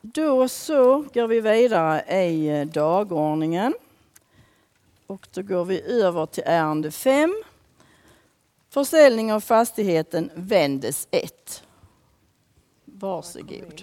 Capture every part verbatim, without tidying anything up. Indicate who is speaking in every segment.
Speaker 1: Då så går vi vidare i dagordningen. Och då går vi över till ärende fem. Försäljning av fastigheten Vendes ett. Varsågod.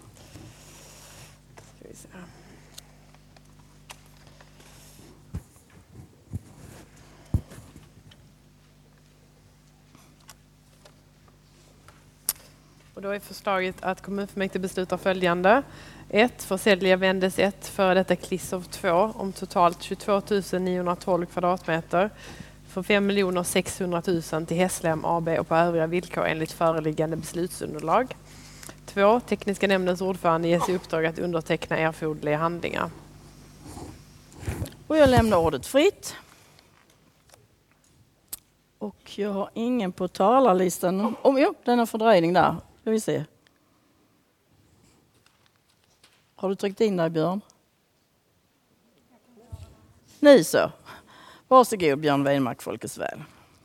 Speaker 2: Och då är förslaget att kommunfullmäktige beslutar följande. ett. Försälja Vendes ett för detta Klissov två om totalt tjugotvå tusen niohundratolv kvadratmeter för fem miljoner sexhundra tusen till Hässleholm A B och på övriga villkor enligt föreliggande beslutsunderlag. två. Tekniska nämndens ordförande ges i uppdrag att underteckna erforderliga handlingar.
Speaker 1: Och jag lämnar ordet fritt. Och jag har ingen på talarlistan. Oh, jo, den har fördröjning där. Ska vi se. Har du tryckt in dig, Björn? Nu så. Varsågod, Björn Weinmark, Folkets väl.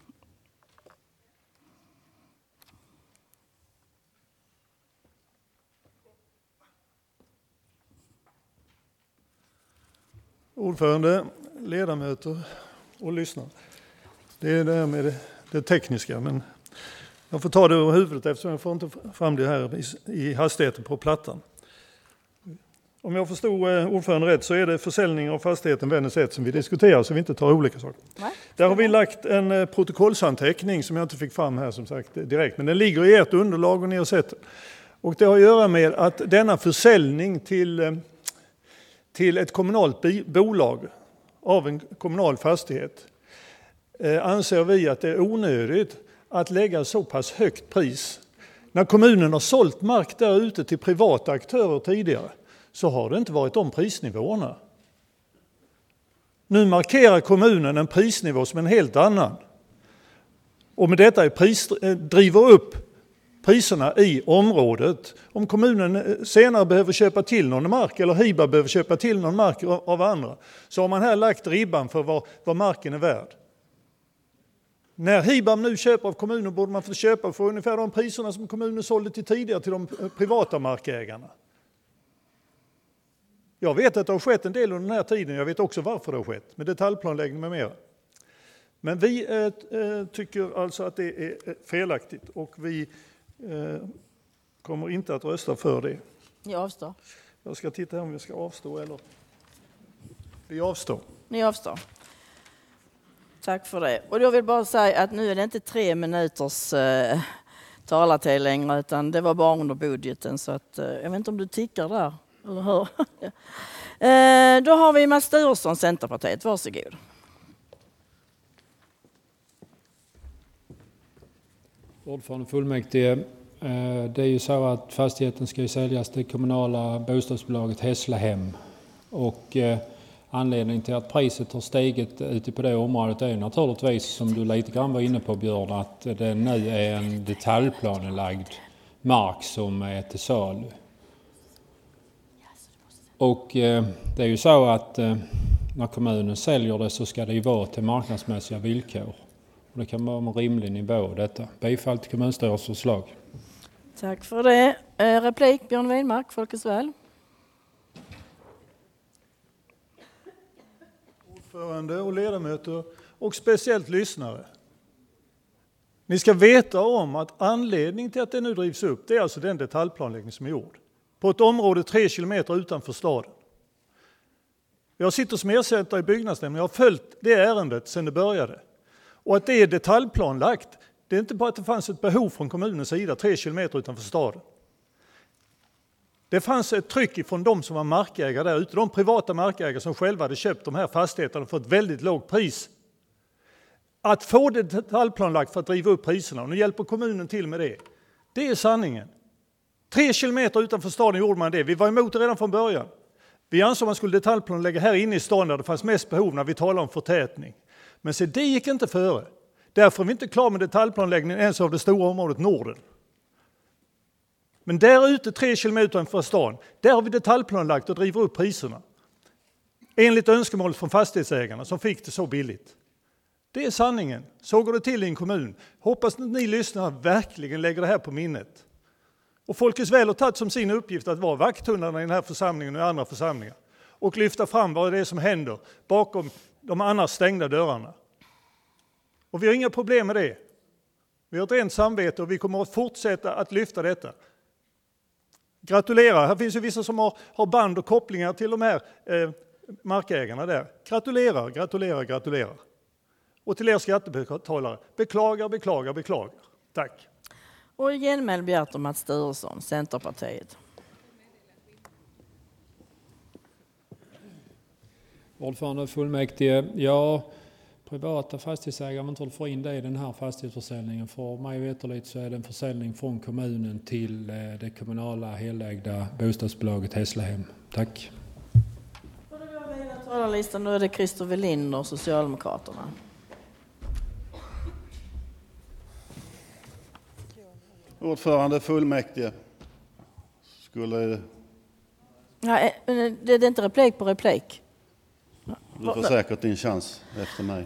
Speaker 3: Ordförande, ledamöter och lyssnare. Det är det här med det, det tekniska, men jag får ta det över huvudet eftersom jag får inte fram det här i, i hastigheten på plattan. Om jag förstod ordförande rätt så är det försäljning av fastigheten Vendes ett som vi diskuterar, så vi inte tar olika saker. Nej. Där har vi lagt en protokollsanteckning som jag inte fick fram här som sagt direkt, men den ligger i ert underlag och ni har sett den. Och det har att göra med att denna försäljning till, till ett kommunalt bolag av en kommunal fastighet eh, anser vi att det är onödigt att lägga så pass högt pris. När kommunen har sålt mark där ute till privata aktörer tidigare så har det inte varit de prisnivåerna. Nu markerar kommunen en prisnivå som är en helt annan. Och med detta är pris, driver upp priserna i området. Om kommunen senare behöver köpa till någon mark eller H I B A behöver köpa till någon mark av andra så har man här lagt ribban för vad, vad marken är värd. När H I B A nu köper av kommunen borde man få köpa för ungefär de priserna som kommunen sålde till tidigare till de privata markägarna. Jag vet att det har skett en del under den här tiden. Jag vet också varför det har skett med detaljplanläggning med mera. Men vi eh, tycker alltså att det är felaktigt och vi eh, kommer inte att rösta för det.
Speaker 1: Ni avstår.
Speaker 3: Jag ska titta om vi ska avstå eller... Vi avstår.
Speaker 1: Ni avstår. Tack för det. Och jag vill bara säga att nu är det inte tre minuters eh, talartid längre utan det var bara under budgeten. Så att, eh, jag vet inte om du tickar där. Eller hur? eh, då har vi Mats Sturesson, Centerpartiet. Varsågod.
Speaker 4: Ordförande fullmäktige, det är ju så att fastigheten ska säljas till kommunala bostadsbolaget Hässleholm. Och anledningen till att priset har stigit ute på det området är naturligtvis, som du lite grann var inne på Björn, att det nu är en detaljplanelagd mark som är till salu. Och det är ju så att när kommunen säljer det så ska det ju vara till marknadsmässiga villkor. Och det kan vara en rimlig nivå detta. Bifall till kommunstyrelsens förslag.
Speaker 1: Tack för det. Eh, replik Björn Weinmark, Folkets väl.
Speaker 3: Ordförande och ledamöter och speciellt lyssnare. Ni ska veta om att anledningen till att det nu drivs upp det är alltså den detaljplanläggning som är gjord. På ett område tre kilometer utanför staden. Jag sitter som ersättare i byggnadsnämnden. Jag har följt det ärendet sedan det började. Och att det är detaljplanlagt, det är inte bara att det fanns ett behov från kommunens sida tre kilometer utanför staden. Det fanns ett tryck från de som var markägare där ute, de privata markägare som själva hade köpt de här fastigheterna för ett väldigt lågt pris. Att få det detaljplanlagt för att driva upp priserna, och nu hjälper kommunen till med det, det är sanningen. Tre kilometer utanför staden gjorde man det. Vi var emot det redan från början. Vi ansåg man skulle detaljplanlägga här inne i staden där det fanns mest behov när vi talade om förtätning. Men så det gick inte före. Därför är vi inte klara med detaljplanläggningen ens av det stora området Norden. Men där ute tre kilometer utanför stan, där har vi detaljplanlagt och driver upp priserna. Enligt önskemålet från fastighetsägarna som fick det så billigt. Det är sanningen. Så går det till i en kommun. Hoppas att ni lyssnar verkligen lägger det här på minnet. Och Folkets Väl har tagit som sin uppgift att vara vakthundarna i den här församlingen och i andra församlingar. Och lyfta fram vad det är som händer bakom de annars stängda dörrarna. Och vi har inga problem med det. Vi har ett rent samvete och vi kommer att fortsätta att lyfta detta. Gratulerar, här finns ju vissa som har, har band och kopplingar till de här eh, markägarna där. Gratulerar, gratulerar, gratulerar. Och till er skattebetalare, beklagar, beklagar, beklagar. Tack.
Speaker 1: Och genmäl begärt om Mats Sturesson, Centerpartiet.
Speaker 4: Ordförande fullmäktige, ja, privata fastighetsägare inte får in det i den här fastighetsförsäljningen. För mig veterligt så är det en försäljning från kommunen till det kommunala helägda bostadsbolaget Hässlehem. Tack.
Speaker 1: Och då går vi hela talarlistan. Nu är det Christopher Lind och Socialdemokraterna.
Speaker 5: Ordförande fullmäktige skulle...
Speaker 1: Nej, det är inte replik på replik.
Speaker 5: Du får säkert din chans efter mig.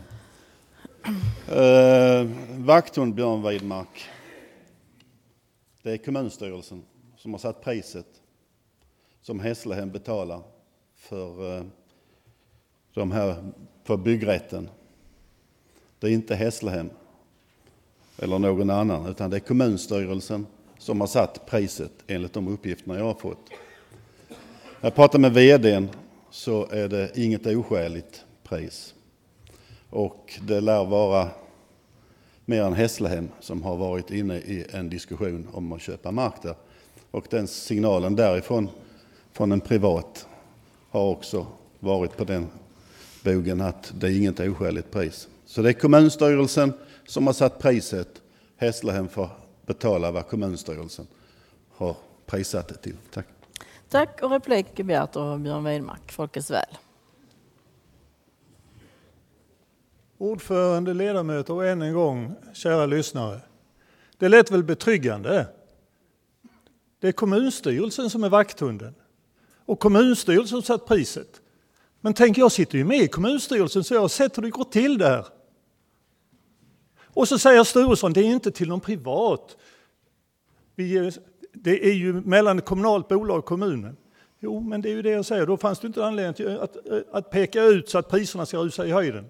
Speaker 5: Uh, vakthund Björn Widmark. Det är kommunstyrelsen som har satt priset som Hässlehem betalar för uh, de här för byggrätten. Det är inte Hässlehem eller någon annan, utan det är kommunstyrelsen som har satt priset enligt de uppgifterna jag har fått. Jag pratar med vdn, så är det inget oskäligt pris. Och det lär vara mer än Hässlehem som har varit inne i en diskussion om att köpa mark där. Och den signalen därifrån, från en privat, har också varit på den bogen att det är inget oskäligt pris. Så det är kommunstyrelsen som har satt priset. Hässlehem får betala vad kommunstyrelsen har prissatt det till. Tack.
Speaker 1: Tack, och replik begärt av Björn Widmark, Folkets Väl.
Speaker 3: Ordförande, ledamöter och än en gång, kära lyssnare. Det lät väl betryggande. Det är kommunstyrelsen som är vakthunden. Och kommunstyrelsen har satt priset. Men tänk, jag sitter ju med i kommunstyrelsen så jag har sett hur det går till där. Och så säger Sturesson, det är inte till någon privat. Vi, det är ju mellan kommunalt bolag och kommunen. Jo, men det är ju det jag säger. Då fanns det inte anledning till att, att peka ut så att priserna ska rusa i höjden.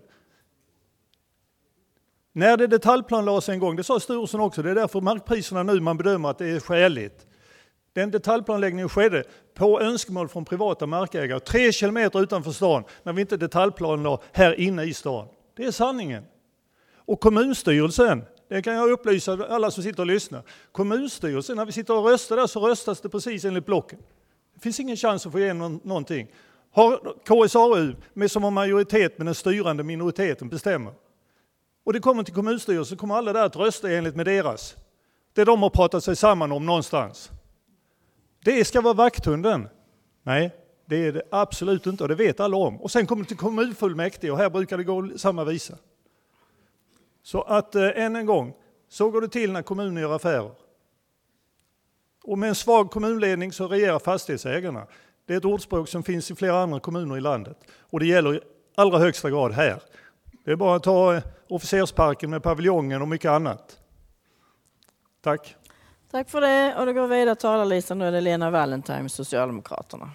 Speaker 3: När det detaljplanlades en gång, det sa Sturesson också, det är därför markpriserna nu man bedömer att det är skäligt. Den detaljplanläggningen skedde på önskemål från privata markägare, tre kilometer utanför stan, när vi inte detaljplanlade här inne i stan. Det är sanningen. Och kommunstyrelsen, det kan jag upplysa alla som sitter och lyssnar. Kommunstyrelsen, när vi sitter och röstar där så röstas det precis enligt blocken. Det finns ingen chans att få igenom någonting. Har K S A U med som en majoritet med den styrande minoriteten bestämmer. Och det kommer till kommunstyrelsen så kommer alla där att rösta enligt med deras. Det de har pratat sig samman om någonstans. Det ska vara vakthunden. Nej, det är det absolut inte och det vet alla om. Och sen kommer det till kommunfullmäktige och här brukar det gå samma visa. Så att äh, än en gång, så går det till när kommunen gör affärer. Och med en svag kommunledning så regerar fastighetsägarna. Det är ett ordspråk som finns i flera andra kommuner i landet. Och det gäller i allra högsta grad här. Det är bara att ta äh, officersparken med paviljongen och mycket annat. Tack.
Speaker 1: Tack för det. Och då går vi vidare talarlistan. Nu är det Lena Wallentheim, Socialdemokraterna.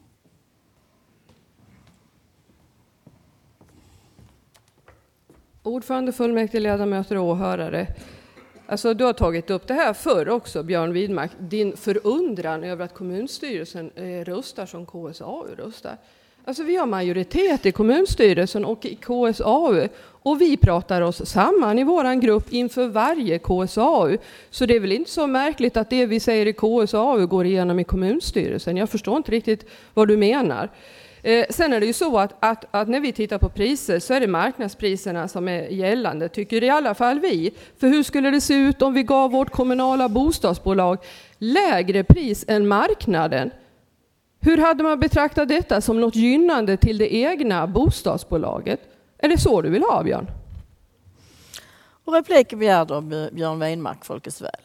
Speaker 6: Ordförande, fullmäktige, ledamöter och åhörare. Alltså, du har tagit upp det här förr också, Björn Widmark. Din förundran över att kommunstyrelsen eh, röstar som K S A U röstar. Alltså, vi har majoritet i kommunstyrelsen och i K S A U. Och vi pratar oss samman i våran grupp inför varje K S A U. Så det är väl inte så märkligt att det vi säger i K S A U går igenom i kommunstyrelsen. Jag förstår inte riktigt vad du menar. Eh, sen är det ju så att, att, att när vi tittar på priser så är det marknadspriserna som är gällande, tycker i alla fall vi. För hur skulle det se ut om vi gav vårt kommunala bostadsbolag lägre pris än marknaden? Hur hade man betraktat detta som något gynnande till det egna bostadsbolaget? Är det så du vill ha, Björn?
Speaker 1: Och replik begärd av Björn Widmark, Folkets Väl.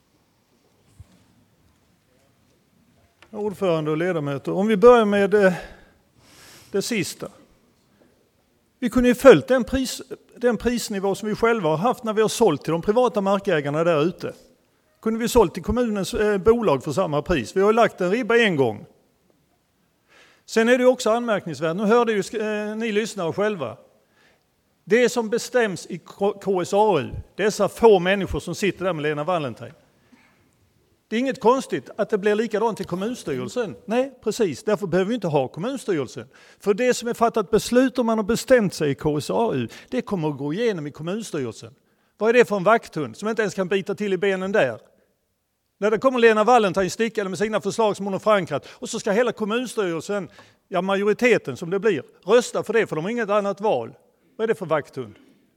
Speaker 3: Ordförande och ledamöter, om vi börjar med det, det sista. Vi kunde ju följt den, pris, den prisnivå som vi själva har haft när vi har sålt till de privata markägarna där ute. kunde vi sålt till kommunens eh, bolag för samma pris. Vi har ju lagt en ribba en gång. Sen är det också anmärkningsvärt, nu hörde ju eh, ni lyssnare själva. Det som bestäms i K S A U, dessa få människor som sitter där med Lena Wallentheim. Det är inget konstigt att det blir likadant i kommunstyrelsen. Nej, precis. Därför behöver vi inte ha kommunstyrelsen. För det som är fattat beslut om man har bestämt sig i K S A U, det kommer att gå igenom i kommunstyrelsen. Vad är det för en vakthund som inte ens kan bita till i benen där? När det kommer Lena Wallentheim stickande med sina förslag som hon har förankrat och så ska hela kommunstyrelsen, ja majoriteten som det blir, rösta för det för de har inget annat val. Vad är det för vakthund?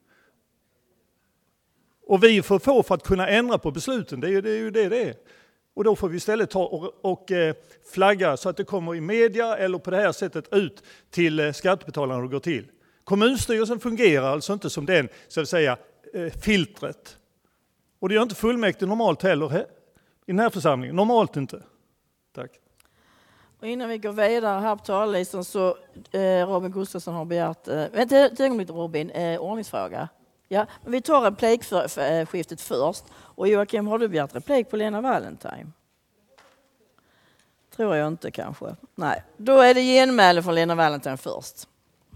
Speaker 3: Och vi är för få för att kunna ändra på besluten, det är ju det är ju det, det är. Och då får vi istället ta och, och eh, flagga så att det kommer i media eller på det här sättet ut till eh, skattebetalarna och går till. Kommunstyrelsen fungerar alltså inte som den, så att säga, eh, filtret. Och det gör inte fullmäktige normalt heller he, i den här församlingen. Normalt inte. Tack.
Speaker 1: Och innan vi går vidare här på talarlistan så eh, Robin Gustafsson har begärt, eh, vänta ett ögonblick Robin, eh, ordningsfråga. Ja, men vi tar replikskiftet först. Och Joakim, har du begärt replik på Lena Wallentheim? Tror jag inte kanske. Nej, då är det genmäle från Lena Wallentheim först.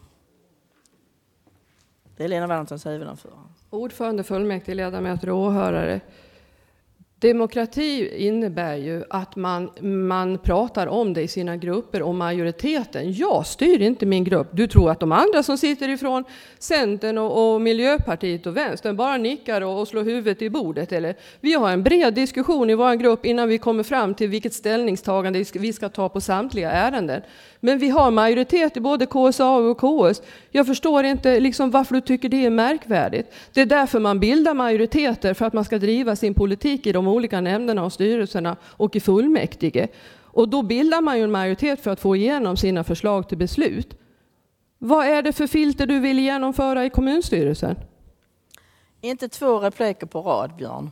Speaker 1: Det är Lena Wallentheims huvudanförande.
Speaker 6: Ordförande, fullmäktige, ledamöter och åhörare. Demokrati innebär ju att man, man pratar om det i sina grupper och majoriteten. Jag styr inte min grupp. Du tror att de andra som sitter ifrån Centern och, och Miljöpartiet och Vänstern bara nickar och, och slår huvudet i bordet. Eller? Vi har en bred diskussion i vår grupp innan vi kommer fram till vilket ställningstagande vi ska ta på samtliga ärenden. Men vi har majoritet i både K S A U och K S. Jag förstår inte liksom varför du tycker det är märkvärdigt. Det är därför man bildar majoriteter, för att man ska driva sin politik i de olika nämnderna och styrelserna och i fullmäktige. Och då bildar man ju en majoritet för att få igenom sina förslag till beslut. Vad är det för filter du vill genomföra i kommunstyrelsen?
Speaker 1: Inte två repliker på rad, Björn.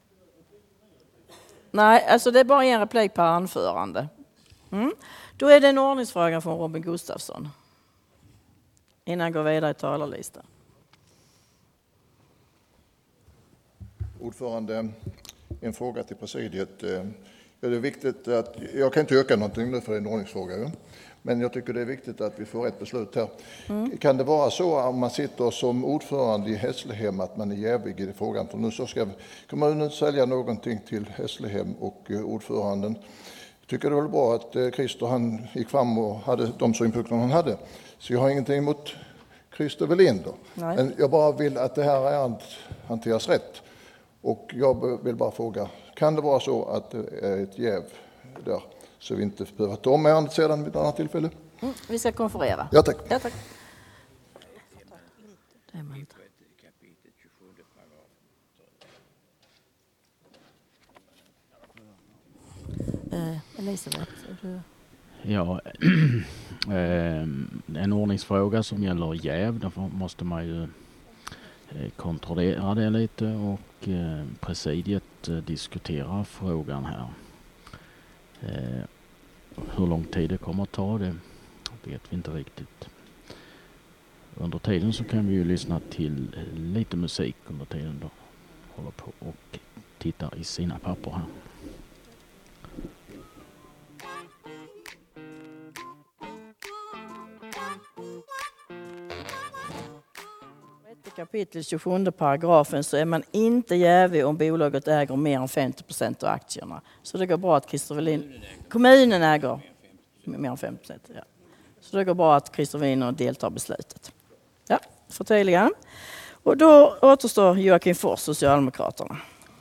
Speaker 1: Nej, alltså det är bara en replik per anförande. Mm. Då är det en ordningsfråga från Robin Gustafsson. Innan jag går vidare i talarlistan.
Speaker 7: Ordförande, en fråga till presidiet. Det är viktigt att, jag kan inte öka någonting nu för en ordningsfråga, men jag tycker det är viktigt att vi får rätt beslut här. Mm. Kan det vara så om man sitter som ordförande i Hässlehem att man är jävig i frågan? För nu så ska kommunen sälja någonting till Hässlehem och ordföranden. Jag tycker det var bra att Christer han gick fram och hade de synpunkter han hade. Så jag har ingenting emot Christer Welinder. Men jag bara vill att det här ärendet hanteras rätt. Och jag vill bara fråga, kan det vara så att det är ett jäv där så vi inte behöver ta om ärendet sedan vid ett annat tillfälle?
Speaker 1: Mm, vi ska konferera.
Speaker 7: Ja, tack.
Speaker 1: Ja, tack. Uh, Elisabeth, du...
Speaker 8: Ja, en ordningsfråga som gäller jäv, därför måste man ju kontrollera det lite och presidiet diskuterar frågan här. Hur lång tid det kommer att ta, det vet vi inte riktigt. Under tiden så kan vi ju lyssna till lite musik under tiden då håller på och tittar i sina papper här.
Speaker 1: Kapitel tjugosjunde paragrafen så är man inte jävig om bolaget äger mer än femtio procent av aktierna. Så det går bra att Christer Welinder... Kommunen äger mer än femtio procent. Ja. Så det går bra att Christer Welinder deltar i beslutet. Ja, förtydliga. Och då återstår Joakim Fors, Socialdemokraterna.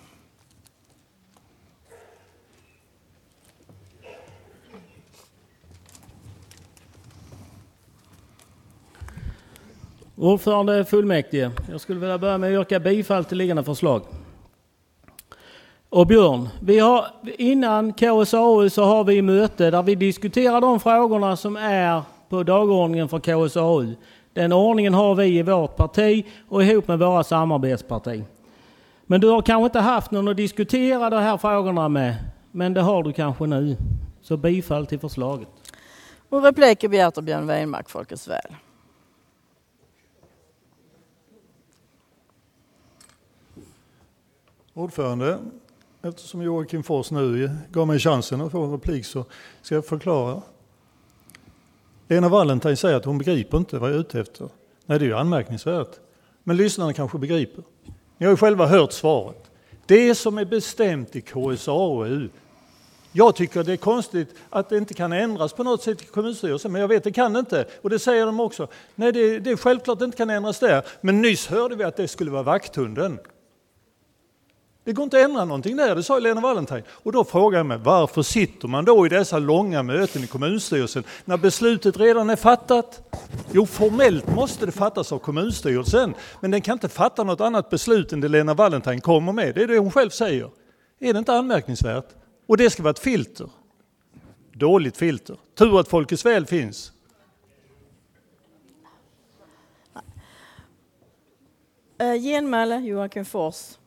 Speaker 9: Ordförande fullmäktige, jag skulle vilja börja med att yrka bifall till liggande förslag. Och Björn, vi har, innan K S A U så har vi möte där vi diskuterar de frågorna som är på dagordningen för K S A U. Den ordningen har vi i vårt parti och ihop med våra samarbetsparti. Men du har kanske inte haft någon att diskutera de här frågorna med, men det har du kanske nu. Så bifall till förslaget.
Speaker 1: Och repliker begärt av Björn Weinmark, Folkets väl.
Speaker 3: Ordförande, eftersom Joakim Fors nu gav mig chansen att få en replik så ska jag förklara. Lena Wallentheim säger att hon begriper inte vad jag är ute efter. Nej, det är ju anmärkningsvärt. Men lyssnarna kanske begriper. Ni har ju själva hört svaret. Det som är bestämt i K S A O U. Jag tycker det är konstigt att det inte kan ändras på något sätt i kommunstyrelsen, men jag vet det kan inte. Och det säger de också. Nej, det, det är självklart att det inte kan ändras där. Men nyss hörde vi att det skulle vara vakthunden. Det går inte att ändra någonting där, det sa Lena Wallentheim. Och då frågar jag mig, varför sitter man då i dessa långa möten i kommunstyrelsen när beslutet redan är fattat? Jo, formellt måste det fattas av kommunstyrelsen, men den kan inte fatta något annat beslut än det Lena Wallentheim kommer med. Det är det hon själv säger. Är det inte anmärkningsvärt? Och det ska vara ett filter. Dåligt filter. Tur att Folkets väl finns.
Speaker 1: Uh, genmäle, Joakim Fors.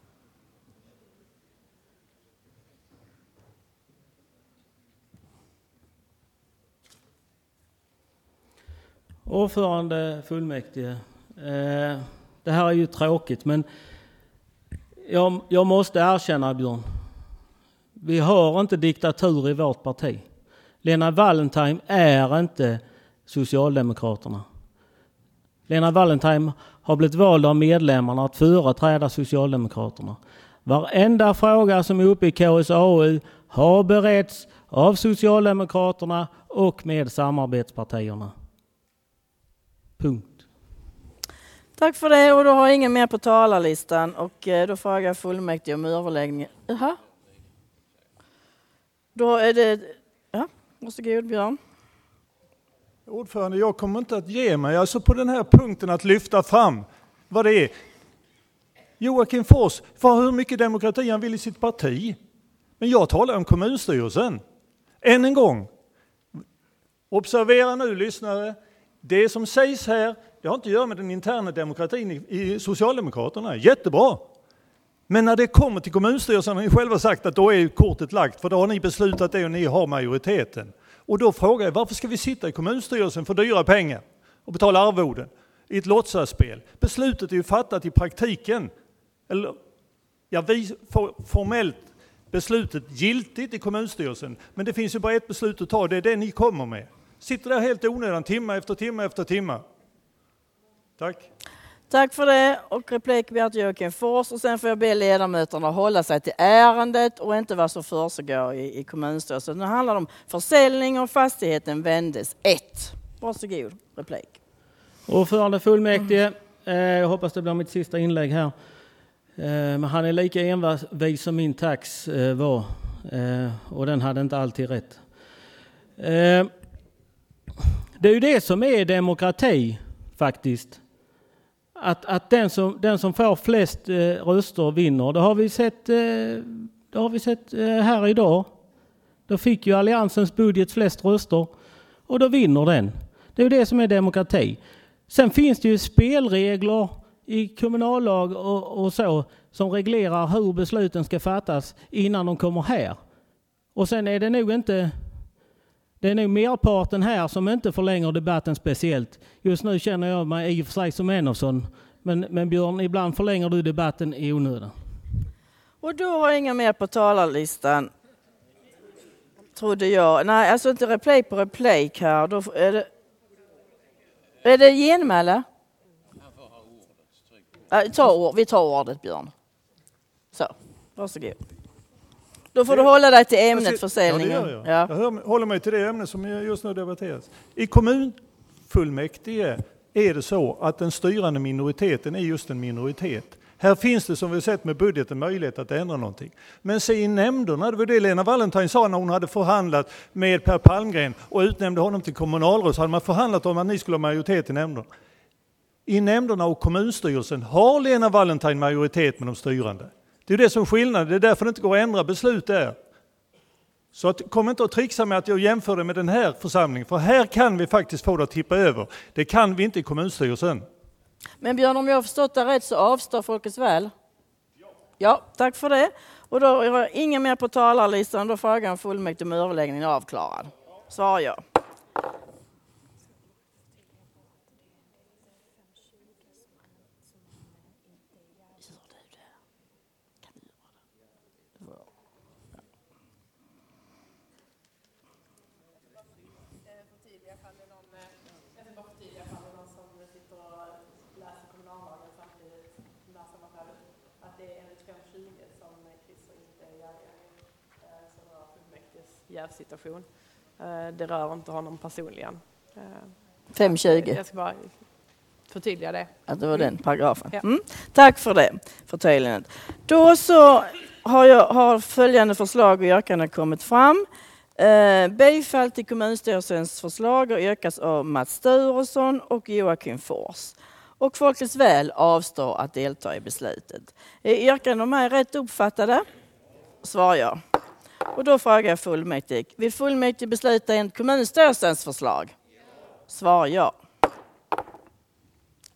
Speaker 9: Ordförande fullmäktige, eh, det här är ju tråkigt, men jag, jag måste erkänna, Björn, vi har inte diktatur i vårt parti. Lena Wallentheim är inte Socialdemokraterna. Lena Wallentheim har blivit vald av medlemmarna att företräda Socialdemokraterna. Varenda fråga som är uppe i K S A O U har beretts av Socialdemokraterna och med samarbetspartierna. Punkt.
Speaker 1: Tack för det, och då har ingen mer på talarlistan och då frågar jag fullmäktige om överläggningen. Jaha. Då är det... Ja, varsågod Björn.
Speaker 3: Ordförande, jag kommer inte att ge mig alltså på den här punkten att lyfta fram vad det är. Joakim Fors, för hur mycket demokrati han vill i sitt parti. Men jag talar om kommunstyrelsen. Än en gång. Observera nu, lyssnare. Det som sägs här, det har inte att göra med den interna demokratin i, i Socialdemokraterna. Jättebra. Men när det kommer till kommunstyrelsen har ni själva sagt att då är kortet lagt. För då har ni beslutat det och ni har majoriteten. Och då frågar jag, varför ska vi sitta i kommunstyrelsen för dyra pengar och betala arvoden i ett låtsasspel? Beslutet är ju fattat i praktiken. Eller, ja, vi får formellt beslutet giltigt i kommunstyrelsen. Men det finns ju bara ett beslut att ta, det är det ni kommer med. Sitter där helt onödan, timme efter timme efter timme. Tack.
Speaker 1: Tack för det. Och replik begär till Joakim Fors. Och sen får jag be ledamöterna hålla sig till ärendet och inte vad som försiggår i, i kommunstyrelsen. Nu handlar det om försäljning och fastigheten vändes ett. Varsågod, replik.
Speaker 9: Ordförande fullmäktige, eh, jag hoppas det blir mitt sista inlägg här. Eh, men han är lika envis som min tax eh, var. Eh, och den hade inte alltid rätt. Eh, det är ju det som är demokrati faktiskt. Att, att den, som, den som får flest eh, röster vinner. Det har vi sett, eh, det har vi sett eh, här idag. Då fick ju alliansens budget flest röster och då vinner den. Det är ju det som är demokrati. Sen finns det ju spelregler i kommunallag och, och så som reglerar hur besluten ska fattas innan de kommer här. Och sen är det nog inte... Det är nog merparten här som inte förlänger debatten speciellt. Just nu känner jag mig i och för sig som en av sån. Men, men Björn, ibland förlänger du debatten i onödan.
Speaker 1: Och då har inga mer på talarlistan. Trodde jag. Nej, alltså inte replik på replik här. Då är det, är det genmäle? Äh, ta ord, vi tar ordet, Björn. Så, varsågod. Då får du hålla dig till ämnet försäljningen.
Speaker 3: Ja, det gör jag. Ja. Jag hör, håller mig till det ämne som just nu debatteras. I kommunfullmäktige är det så att den styrande minoriteten är just en minoritet. Här finns det, som vi sett med budgeten, möjlighet att ändra någonting. Men se i nämnderna, det var det Lena Wallentheim sa när hon hade förhandlat med Per Palmgren och utnämnde honom till kommunalråd, så hade man förhandlat om att ni skulle ha majoritet i nämnderna. I nämnderna och kommunstyrelsen har Lena Wallentheim majoritet med de styrande. Det är det som är skillnaden. Det är därför det inte går att ändra beslut där. Så att, kom inte att trixa med att jag jämför det med den här församlingen. För här kan vi faktiskt få det att tippa över. Det kan vi inte i kommunstyrelsen.
Speaker 1: Men Björn, om jag har förstått det rätt så avstår Folkets väl? Ja. Ja, tack för det. Och då har jag ingen mer på talarlistan. Då frågar jag fullmäktige om överläggningen är avklarad. Svar ja.
Speaker 2: ifall det är någon, jag ska bara förtydliga ifall det är någon som sitter och läser kommunallagen samtidigt läser man här att det är enligt fem tjugo som Christer inte är jävgärning som rör fullmäktiges jävsituation. Det rör inte honom personligen.
Speaker 1: fem tjugo.
Speaker 2: Jag ska bara förtydliga det.
Speaker 1: Att det var den paragrafen.
Speaker 2: Ja.
Speaker 1: Mm. Tack för det, förtydligandet. Då så har, jag, har följande förslag och yrkanden kommit fram. Eh, bifall till kommunstyrelsens förslag och yrkas av Mats Sturesson och Joakim Fors. Och Folkets väl avstår att delta i beslutet. Är yrkanden med rätt uppfattade? Svarar jag. Och då frågar jag fullmäktige. Vill fullmäktige besluta enligt kommunstyrelsens förslag? Svarar jag.